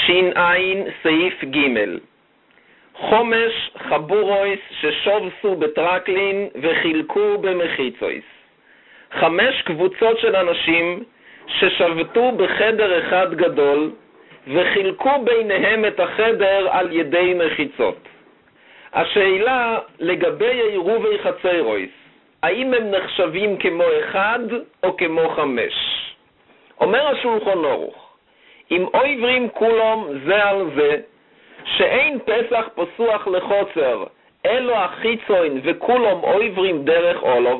שין סעיף ג' חומש חבורויס ששובסו בטרקלין וחילקו במחיצויס. 5 קבוצות של אנשים ששבתו בחדר אחד גדול וחילקו ביניהם את החדר על ידי מחיצות. השאלה לגבי עירובי חצרויס, האם הם נחשבים כמו אחד או כמו 5? אומר השולחן ערוך, אם עוברים כולם זה על זה, שאין פסח פסוח לחוצר, אלו החיצון וכולם עוברים דרך אולוב,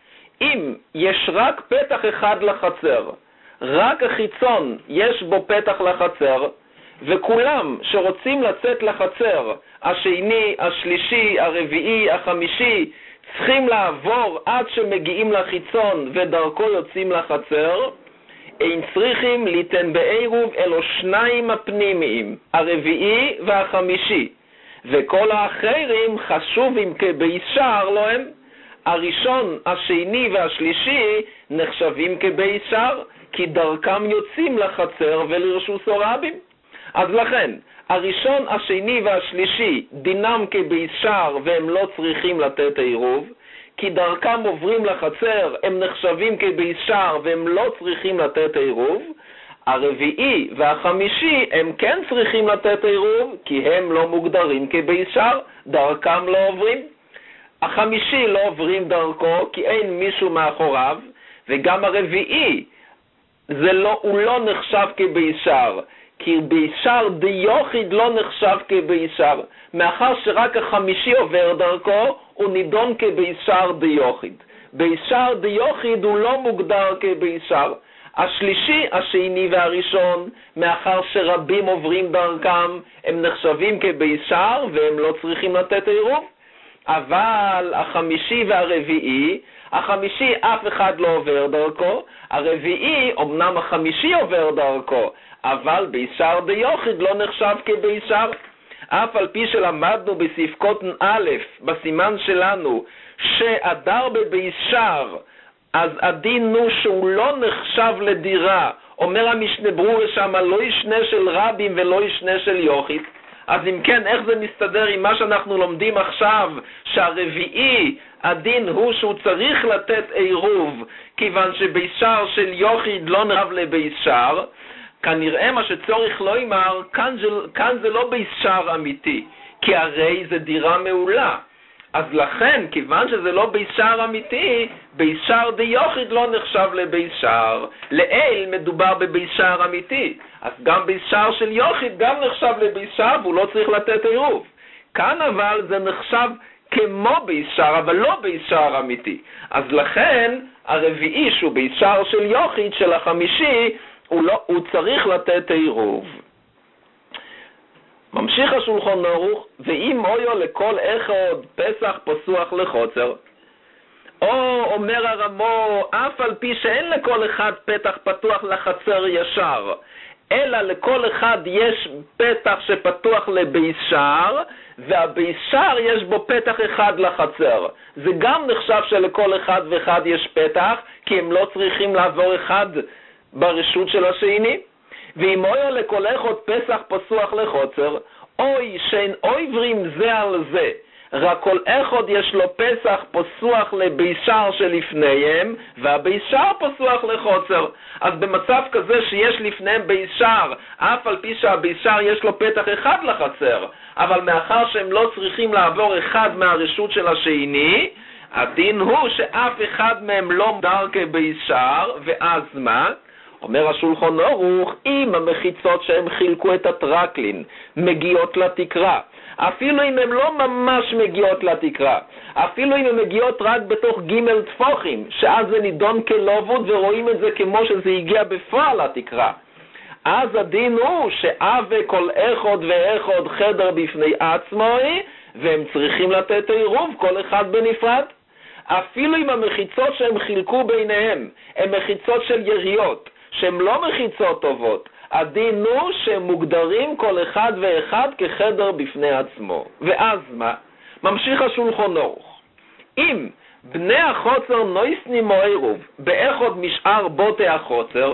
אם יש רק פתח אחד לחצר, רק החיצון יש בו פתח לחצר, וכולם שרוצים לצאת לחצר, השני, השלישי, הרביעי, החמישי, צריכים לעבור עד שמגיעים לחיצון ודרכו יוצאים לחצר, אין צריכים ליתן בעירוב אלו 2 הפנימיים, הרביעי והחמישי, וכל האחרים חשובים כבישר להם. הראשון, השני והשלישי נחשבים כבישר, כי דרכם יוצאים לחצר ולרשוס רבים. אז לכן, הראשון, השני והשלישי דינם כבישר והם לא צריכים לתת עירוב, כי דרכם עוברים לחצר, הם נחשבים כבישר והם לא צריכים לתת עירוב. הרביעי והחמישי הם כן צריכים לתת עירוב, כי הם לא מוגדרים כבישר, דרכם לא עוברים. החמישי לא עוברים דרכו, כי אין מישהו מאחוריו, וגם הרביעי, הוא לא נחשב כבישר, כי בישר דיוחיד לא נחשב כבישר, מאחר שרק החמישי עובר דרכו, הוא נידון כבישר דיוחיד. בישר דיוחיד הוא לא מוגדר כבישר. השלישי, השני והראשון, מאחר שרבים עוברים דרכם, הם נחשבים כבישר והם לא צריכים לתת עירוב. אבל החמישי והרביעי, החמישי אף אחד לא עובר דרכו, הרביעי, אמנם החמישי עובר דרכו, אבל בישר דיוחיד לא נחשב כבישר. אף על פי שלמדנו בסעיף קוטן א', בסימן שלנו, שאדר בבישר, אז הדין הוא שהוא לא נחשב לדירה. אומר המשנה ברורה שם, לא ישנה של רבים ולא ישנה של יוחיד. אז אם כן, איך זה מסתדר עם מה שאנחנו לומדים עכשיו, שהרביעי, הדין הוא שהוא צריך לתת עירוב, כיוון שבישר של יוחיד לא נחשב לבישר? כנראה מה שצורך לא אמר, כאן זה לא בישר אמיתי, כי הרי זה דירה מעולה. אז לכן, כיוון שזה לא בישר אמיתי, בישר דיוחיד לא נחשב לבישר. לעיל מדובר בבישר אמיתי, אז גם בישר של יוחיד גם נחשב לבישר, והוא לא צריך לתת עירוב. כאן אבל זה נחשב כמו בישר, אבל לא בישר אמיתי. אז לכן, הרביעי שהוא בישר של יוחיד, של החמישי, הוא צריך לתת עירוב. ממשיך השולחן ערוך, ואם אויו לכל אחד פסח פסוח לחוצר, או אומר הרמו, אף על פי שאין לכל אחד פתח פתוח לחצר ישר, אלא לכל אחד יש פתח שפתוח לבישר, והבישר יש בו פתח אחד לחצר. זה גם נחשב שלכל אחד ואחד יש פתח, כי הם לא צריכים לעבור אחד ברשות של השני. ואם אויו לכל אחד פסח פסוח לחוצר, אוי שאין עוברים זה על זה, רק כל אחד יש לו פסח פסוח לבישר שלפניהם, והבישר פסוח לחוצר. אז במצב כזה שיש לפניהם בישר, אף על פי שהבישר יש לו פתח אחד לחצר, אבל מאחר שהם לא צריכים לעבור אחד מהרשות של השני, הדין הוא שאף אחד מהם לא מוגדר כבישר, ואז מה? אומר השולחן ערוך, אם המחיצות שהם חילקו את הטרקלין מגיעות לתקרה, אפילו אם הן לא ממש מגיעות לתקרה, אפילו אם הן מגיעות רק בתוך ג' תפוחים, שאז זה נידון כלובוד ורואים את זה כמו שזה הגיע בפועל לתקרה, אז הדין הוא שאווה כל אחד ואחד חדר בפני עצמו, והם צריכים לתת עירוב כל אחד בנפרד. אפילו אם המחיצות שהם חילקו ביניהם הן מחיצות של יריות, שהן לא מחיצות טובות, הדין הוא שהם מוגדרים כל אחד ואחד כחדר בפני עצמו. ואז מה? ממשיך השולחן ערוך. אם בני החוצר נויסני מועירוב באחד משאר בוטי החוצר,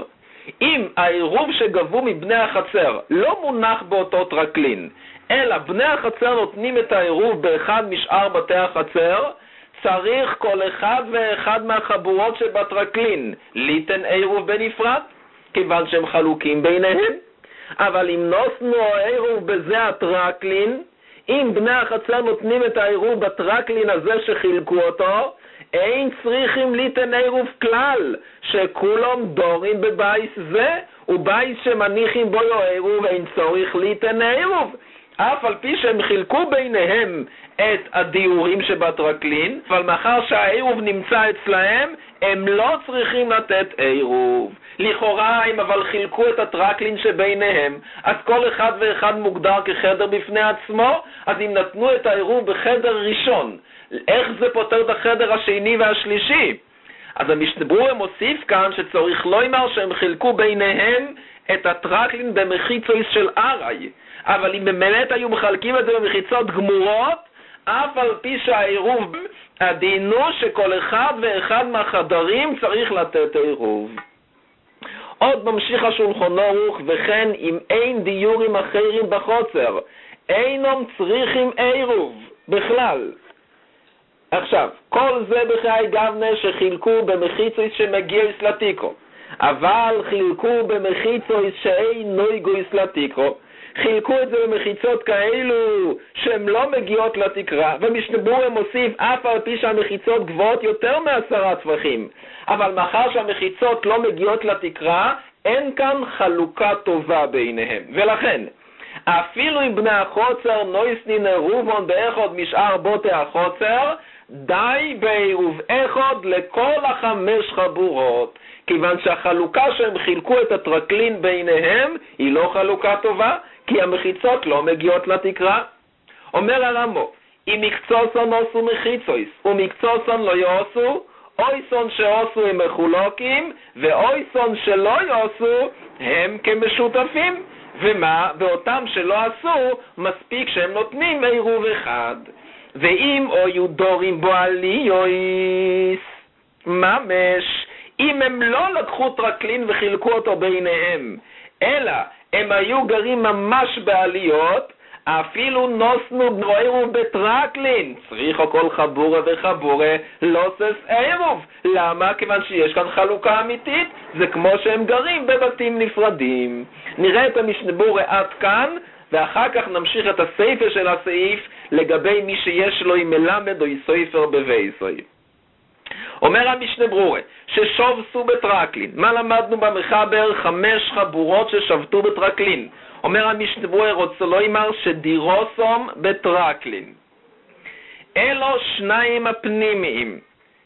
אם העירוב שגבו מבני החצר לא מונח באותו טרקלין, אלא בני החצר נותנים את העירוב באחד משאר בתי החצר, צריך כל אחד ואחד מהחבורות שבטרקלין ליתן עירוב בנפרד, כיוון שהם חלוקים ביניהם. אבל אם נוסנו עירוב בזה הטרקלין, אם בני החצר נותנים את העירוב בטרקלין הזה שחילקו אותו, אין צריכים ליתן עירוב כלל, שכולם דורים בבייס זה, ובייס שמניחים בו עירוב אין צורך ליתן עירוב. אף על פי שהם חילקו ביניהם את הדיורים שבטרקלין, אבל מאחר שהעירוב נמצא אצלהם, הם לא צריכים לתת עירוב. לכאורה הם אבל חילקו את הטרקלין שביניהם, אז כל אחד ואחד מוגדר כחדר בפני עצמו, אז אם נתנו את העירוב בחדר ראשון, איך זה פותר את החדר השני והשלישי? אז המשנה ברורה מוסיף כאן שצריך לא אמר שהם חילקו ביניהם את הטרקלין במחיצויס של ארעי, אבל אם באמת היו מחלקים את זה במחיצות גמורות, אף על פי שהעירוב הדינו שכל אחד ואחד מהחדרים צריך לתת עירוב. עוד ממשיך השולחן ערוך, וכן אם אין דיורים אחרים בחוצר, אינם צריכים עירוב בכלל. עכשיו, כל זה בחיי גבנה שחילקו במחיצויס שמגיעוס לתיקו, אבל חילקו במחיצויס שאין נויגויס לתיקו, חילקו את זה במחיצות כאלו שהן לא מגיעות לתקרה, ומשנה ברורה מוסיף אף על פי שהמחיצות גבוהות יותר מ10 טפחים, אבל מאחר שהמחיצות לא מגיעות לתקרה, אין כאן חלוקה טובה ביניהם. ולכן, אפילו אם בני החוצר נויסנין עירובון באחד משאר בותי החוצר, די בעירוב אחד לכל 5 חבורות, כיוון שהחלוקה שהם חילקו את הטרקלין ביניהם היא לא חלוקה טובה, כי המחיצות לא מגיעות לתקרה. אומר הרמו, אם מקצוסון עשו מחיצויס ומקצוסון לא יעשו, אויסון שעשו הם מחולקים, ואויסון שלא יעשו הם כמשותפים. ומה? באותם שלא עשו, מספיק שהם נותנים עירוב אחד. ואם היו דורים בו עליויס, ממש, אם הם לא לקחו טרקלין וחילקו אותו ביניהם, אלא הם היו גרים ממש בעליות, אפילו נוסנו עירוב בטרקלין, צריך כל חבורה וחבורה לא סס עירוב. למה? כיוון שיש כאן חלוקה אמיתית, זה כמו שהם גרים בבתים נפרדים. נראה את המשנה ברורה עד כאן, ואחר כך נמשיך את הספר של הסעיף לגבי מי שיש לו עם מלמד או סופר בבייסוי. אומר המשנה ברורה ששובסו בטרקלין. מה למדנו במחבר? 5 חבורות ששבתו בטרקלין. אומר המשנה ברורה רוצה לא אמר שדירוסום בטרקלין. אלו 2 הפנימיים.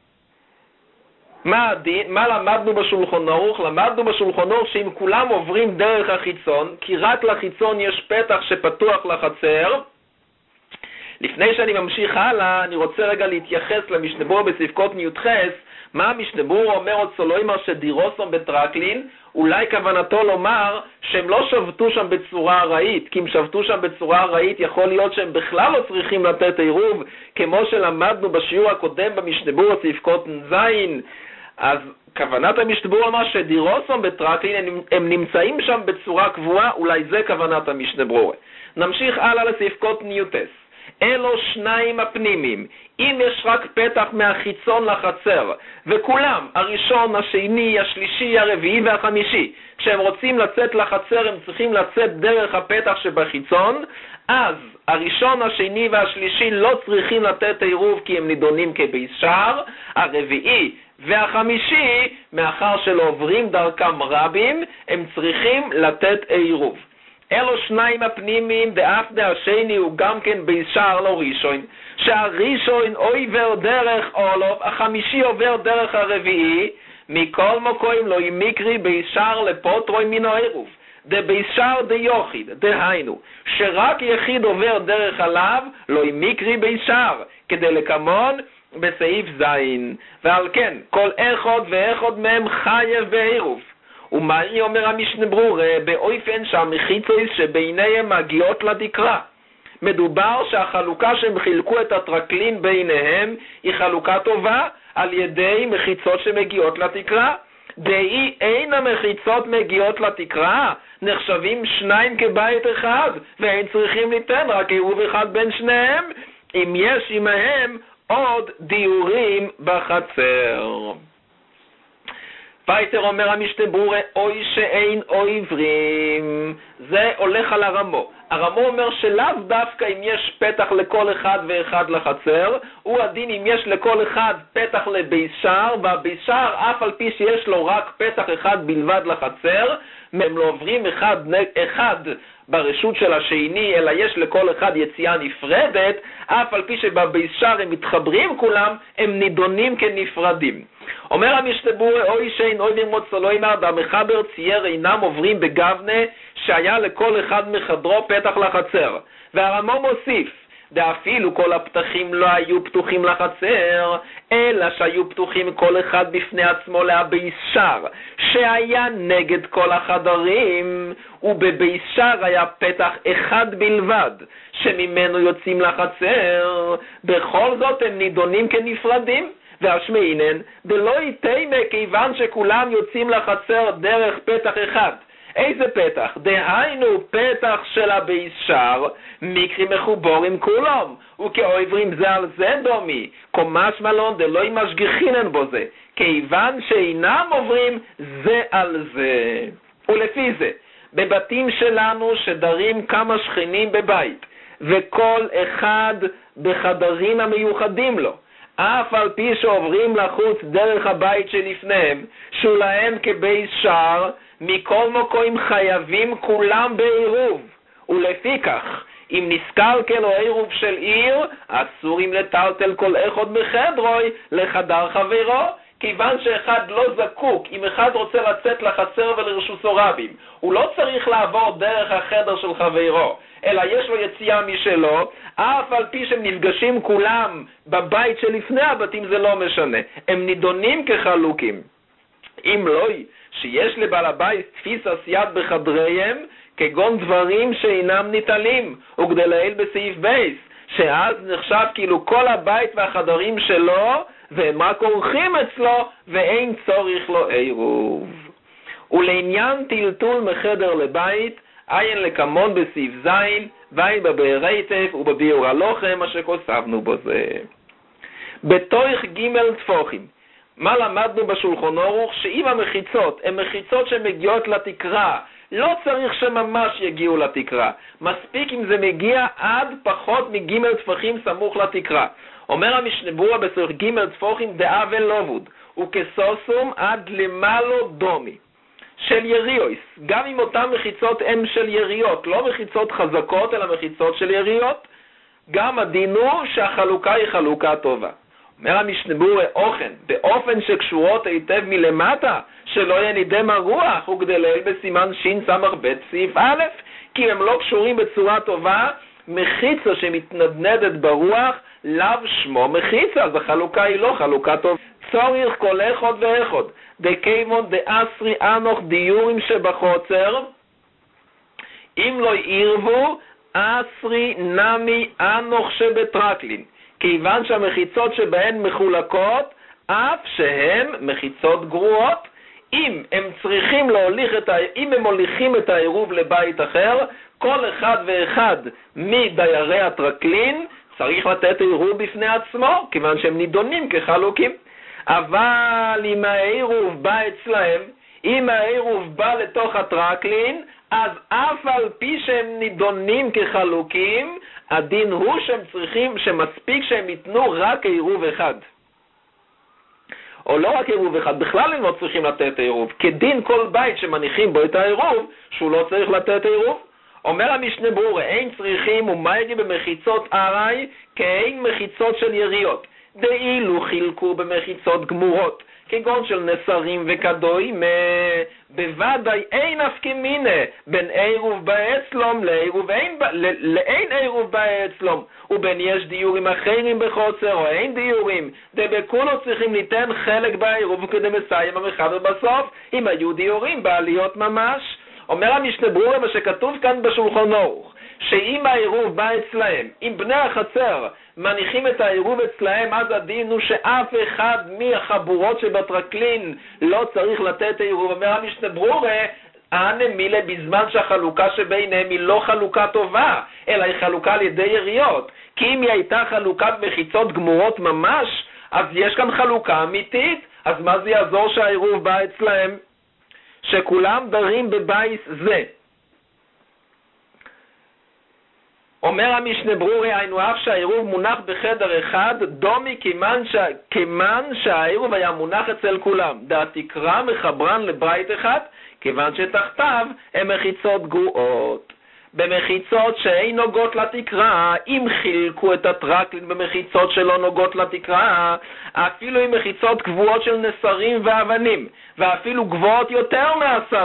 מה למדנו בשולחן ערוך? למדנו בשולחן ערוך שאם כולם עוברים דרך החיצון, כי רק לחיצון יש פתח שפתוח לחצר. לפני שאני ממשיך הלאה, אני רוצה רגע להתייחס למשנה ברורה בספקות ניותחס. מה המשנה ברורה אומר רוצה לא אמר שדירוסום בטרקלין? אולי כוונתו לומר שהם לא שבתו שם בצורה ארעית, כי אם שבתו שם בצורה ארעית יכול להיות שהם בכלל לא צריכים לתת עירוב, כמו שלמדנו בשיעור הקודם במשנה ברורה ספקות זין. אז כוונת המשנה ברורה אמר שדירוסום בטרקלין הם נמצאים שם בצורה קבועה, אולי זה כוונת המשנה ברורה. נמשיך הלאה לספקות ניוטס. אלו 2 הפנימיים. אם יש רק פתח מהחיצון לחצר, וכולם, הראשון, השני, השלישי, הרביעי והחמישי, כשהם רוצים לצאת לחצר הם צריכים לצאת דרך הפתח שבחיצון, אז הראשון, השני והשלישי לא צריכים לתת עירוב כי הם נידונים כבישר, הרביעי והחמישי, מאחר שלא עוברים דרכם רבים, הם צריכים לתת עירוב. אלו 2 הפנימיים, דאפנה השני הוא גם כן בישר לא ראשון, שהראשון עובר דרך אולוב, החמישי עובר דרך הרביעי, מכל מקום לא ימיקרי בישר לפוטרוי מן העירוב, דבישר דיוחיד, דהיינו, שרק יחיד עובר דרך עליו, לא ימיקרי בישר, כדי לקמון בסעיף זין, ועל כן, כל אחד ואחד מהם חייב בעירוב. ומה אומר המשנה ברורה? באופן שהמחיצויס שביניהם מגיעות לתקרה. מדובר שהחלוקה שהם חילקו את הטרקלין ביניהם היא חלוקה טובה על ידי מחיצות שמגיעות לתקרה. דאי אין המחיצות מגיעות לתקרה, נחשבים שניים כבית אחד, והם צריכים ליתן רק עירוב אחד בין שניהם, אם יש עמהם עוד דיורים בחצר. פייטר אומר המשנה ברורה, אוי שאין אוי עברים, זה הולך על הרמו. הרמו אומר שלאו דווקא אם יש פתח לכל אחד ואחד לחצר, הוא הדין אם יש לכל אחד פתח לבישר, והבישר אף על פי שיש לו רק פתח אחד בלבד לחצר, הם לא עוברים אחד ברשות של השני, אלא יש לכל אחד יציאה נפרדת, אף על פי שבבישר הם מתחברים כולם, הם נידונים כנפרדים. אומר המשנה ברורה, אוי שאין אוי במוצא לא אמר, והמחבר צייר אינם עוברים בגבנה, שהיה לכל אחד מחדרו פתח לחצר. והרמו מוסיף, ואפילו כל הפתחים לא היו פתוחים לחצר, אלא שהיו פתוחים כל אחד בפני עצמו להבישר, שהיה נגד כל החדרים, ובבישר היה פתח אחד בלבד, שממנו יוצאים לחצר, בכל זאת הם נידונים כנפרדים. והשמעינן, דלא יתימה כיוון שכולם יוצאים לחצר דרך פתח אחד. איזה פתח? דהיינו פתח של הבישר, מקרים מחוברים כולם, וכאויברים זה על זה דומי, קומש מלון דלא ימשגיחינן בו זה, כיוון שאינם עוברים זה על זה. ולפי זה, בבתים שלנו שדרים כמה שכנים בבית, וכל אחד בחדרים המיוחדים לו, אף על פי שעוברים לחוץ דרך הבית שלפניהם, שולהם כבישר, מכל מקום חייבים כולם בעירוב. ולפי כך, אם נסקלקל או עירוב של עיר, אסור אם לטלטל כל אחד מחדרוי לחדר חברו, כיוון שאחד לא זקוק, אם אחד רוצה לצאת לחצר ולרשותו רבים, הוא לא צריך לעבור דרך החדר של חברו, אלא יש לו יציאה משלו, אף על פי שהם נפגשים כולם בבית שלפני הבתים זה לא משנה, הם נידונים כחלוקים. אם לא, שיש לבעל הבית תפיס עשיית בחדריהם, כגון דברים שאינם ניטלים, וכדי לעיל בסעיף בייס, שאז נחשב כאילו כל הבית והחדרים שלו, והם רק עורכים אצלו, ואין צורך לו עירוב. ולעניין טלטול מחדר לבית, עין לקמון בסעיף זין, ועין בבאר היטב ובביאור הלוחם, מה שכוסבנו בו זה. בתורך ג' תפוחים, מה למדנו בשולחן ערוך? שאם המחיצות הן מחיצות שמגיעות לתקרה, לא צריך שממש יגיעו לתקרה, מספיק אם זה מגיע עד פחות מג' תפוחים סמוך לתקרה. אומר המשנה ברורה בתורך ג' תפוחים דעה ולובוד, וכסוסום עד למעלו דומי. של יריוס, גם אם אותן מחיצות הן של יריות, לא מחיצות חזקות אלא מחיצות של יריות, גם הדין הוא שהחלוקה היא חלוקה טובה. אומר המשנה ברורה אוכן, באופן שקשורות היטב מלמטה, שלא ינידם הרוח, וכדי לעיל בסימן שין סמך בית סעיף א', כי הם לא קשורים בצורה טובה, מחיצה שמתנדנדת ברוח, לאו שמו מחיצה, אז החלוקה היא לא חלוקה טובה. צורך כל אחד ואחד, דכיוון דאסרי אנוך דיורים שבחוצר, אם לא ירבו, אסרי נמי אנוך שבטרקלין, כיוון שהמחיצות שבהן מחולקות, אף שהן מחיצות גרועות, אם הם מוליכים את העירוב לבית אחר, כל אחד ואחד מדיירי הטרקלין צריך לתת עירוב בפני עצמו, כיוון שהם נידונים כחלוקים. אבל אם העירוב בא אצלהם, אם העירוב בא לתוך הטרקלין, אז אף על פי שהם נידונים כחלוקים, הדין הוא שהם צריכים, שמספיק שהם ייתנו רק עירוב אחד. או לא רק עירוב אחד, בכלל הם לא צריכים לתת עירוב. כדין כל בית שמניחים בו את העירוב, שהוא לא צריך לתת עירוב. אומר המשנה ברורה, אין צריכים ומייגי במחיצות ארעי, כאין מחיצות של יריות. דאילו חילקו במחיצות גמורות, כגון של נסרים וכדומה, בוודאי אין אפקמינה בין עירוב באצלום לאין עירוב באצלום, ובין יש דיורים אחרים בחוצר או אין דיורים, דבכולו צריכים ניתן חלק בעירוב כדי מסיים המחבר בסוף, אם היו דיורים בעליות ממש. אומר המשנה ברורה מה שכתוב כאן בשולחן ערוך, שאם העירוב בא אצלהם, אם בני החצר מניחים את העירוב אצלהם, אז הדין הוא שאף אחד מהחבורות שבטרקלין לא צריך לתת עירוב. אומר המשנה ברורה, אנא מילה, בזמן שהחלוקה שביניהם היא לא חלוקה טובה, אלא היא חלוקה על ידי יריות. כי אם היא הייתה חלוקת מחיצות גמורות ממש, אז יש כאן חלוקה אמיתית. אז מה זה יעזור שהעירוב בא אצלהם? שכולם דרים בבייס זה. אומר המשנה ברורה, היינו אף שהעירוב מונח בחדר אחד, דומי כימן שהעירוב היה מונח אצל כולם. דהתקרא מחברן לבית אחד, כיוון שתחתיו הם מחיצות גרועות. במחיצות שאין נוגעות לתקרה, אם חילקו את הטרקלין במחיצות שלא נוגעות לתקרה, אפילו עם מחיצות קבועות של נסרים ואבנים, ואפילו גבוהות יותר מ10,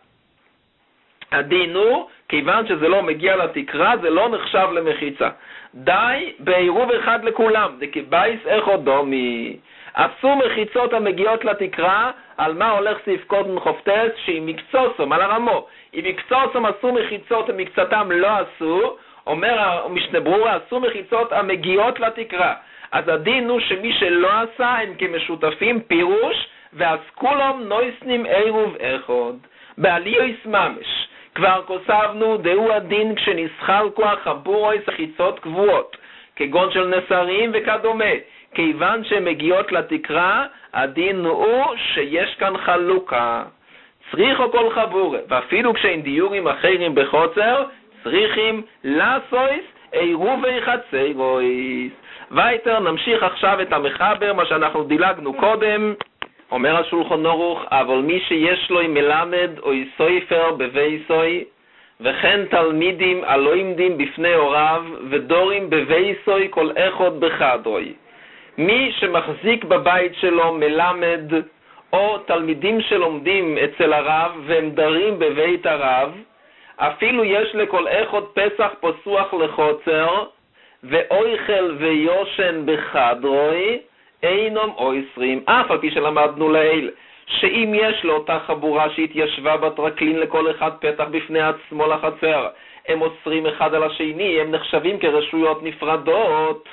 הדין הוא, כיוון שזה לא מגיע לתקרה, זה לא נחשב למחיצה. די בעירוב אחד לכולם, דכבייס אחד דומי. עשו מחיצות המגיעות לתקרה, על מה הולך סעיף קודם חופטס? שהיא מקצוסם, על הרמו. אם מקצוסם עשו מחיצות ומקצתם לא עשו, אומר המשנה ברורה, עשו מחיצות המגיעות לתקרה. אז הדין הוא שמי שלא עשה הם כמשותפים פירוש, ואז כולם נויסנים עירוב אחד. בעליוס ממש. כבר כוסבנו, דהו הדין כשנסחלקו החבורויס החיצות קבועות, כגון של נסרים וכדומה. כיוון שמגיעות לתקרה, הדין הוא שיש כאן חלוקה. צריכו כל חבורה, ואפילו כשאין דיורים אחרים בחוצר, צריכים לעשויס עירובי חצרויס. וייטר נמשיך עכשיו את המחבר, מה שאנחנו דילגנו קודם. אומר השולחן ערוך, אבל מי שיש לו מלמד או סופר בבייסוי, וכן תלמידים הלומדים בפני הוריו, ודורים בבייסוי כל אחד בחדרוי. מי שמחזיק בבית שלו מלמד, או תלמידים שלומדים אצל הרב, והם דרים בבית הרב, אפילו יש לכל אחד פסח פסוח לחוצר, ואויכל ויושן בחדרוי, אינם אויסרים, אף על פי שלמדנו לעיל, שאם יש לאותה חבורה שהתיישבה בטרקלין לכל אחד פתח בפני עצמו לחצר, הם אוסרים אחד על השני, הם נחשבים כרשויות נפרדות,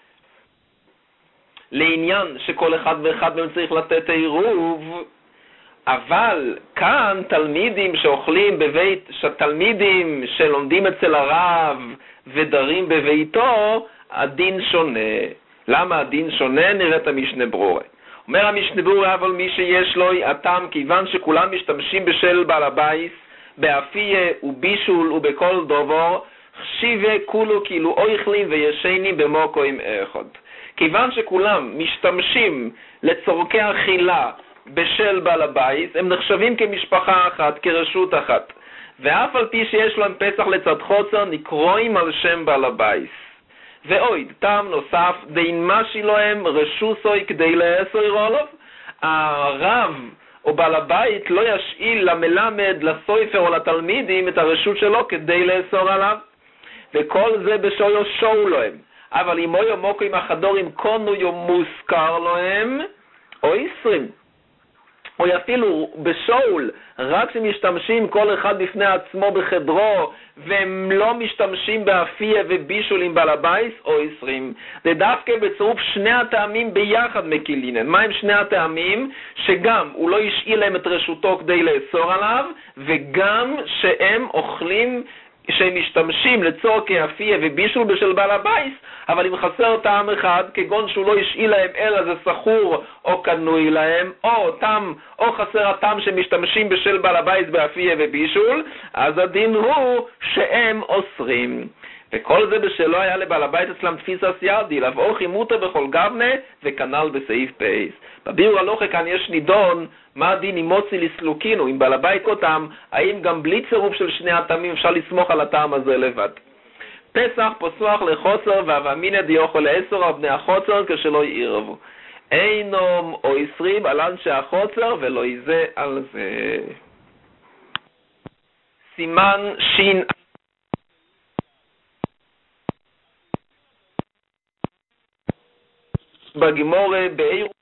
לעניין שכל אחד ואחד מהם צריך לתת עירוב. אבל כאן תלמידים שאוכלים תלמידים שלומדים אצל הרב ודרים בביתו, הדין שונה. למה הדין שונה? נראה את המשנה ברורה. אומר המשנה ברורה, אבל מי שיש לו הטעם, כיוון שכולם משתמשים בשל בעל הבייס, באפיה ובישול ובכל דובר, חשיבה כולו כאילו אוכלים וישנים במוקוים אחד. כיוון שכולם משתמשים לצורכי אכילה בשל בעל הבייס, הם נחשבים כמשפחה אחת, כרשות אחת. ואף על פי שיש להם פסח לצד חוצר, נקרואים על שם בעל הבייס. ועוד, טעם נוסף, דין משי להם רשוסוי כדי לאסור עליו, הרב או בעל הבית לא ישאיל למלמד, לסופר או לתלמידים את הרשות שלו כדי לאסור עליו, וכל זה בשויו שואו להם. אבל אם הוא יומוקו עם החדורים קונו יום מוזכר להם, או 20. או אפילו בשאול, רק שמשתמשים כל אחד בפני עצמו בחדרו, והם לא משתמשים באפיה ובישול עם בעל הבייס, או 20. זה דווקא בצירוף שני הטעמים ביחד מקילינן. מה הם שני הטעמים? שגם הוא לא ישאיל להם את רשותו כדי לאסור עליו, וגם שהם אוכלים, שהם משתמשים לצורכי אפיה ובישול בשל בעל הבייס, אבל אם חסר טעם אחד, כגון שהוא לא ישאיל להם אלא זה סחור או קנוי להם, או חסר הטעם שמשתמשים בשל בעל הבייס באפיה ובישול, אז הדין הוא שהם אוסרים. וכל זה בשלו היה לבעל הבית אצלם תפיסה סיידי, לבוא חימותה בכל גבנה, וכנל בסעיף פייס. בביאור הלוכה כאן יש נידון, מה הדין אם מוציא לסלוקינו, אם בעל הבית אותם, האם גם בלי צירוף של שני הטעמים אפשר לסמוך על הטעם הזה לבד. פסח פסוח לחוצר, ואמינא דיוכל לאסור על בני החוצר כשלא יערבו. אינום או 20 על אנשי החוצר ולא יזה על זה. סימן שין בגמורה בעיר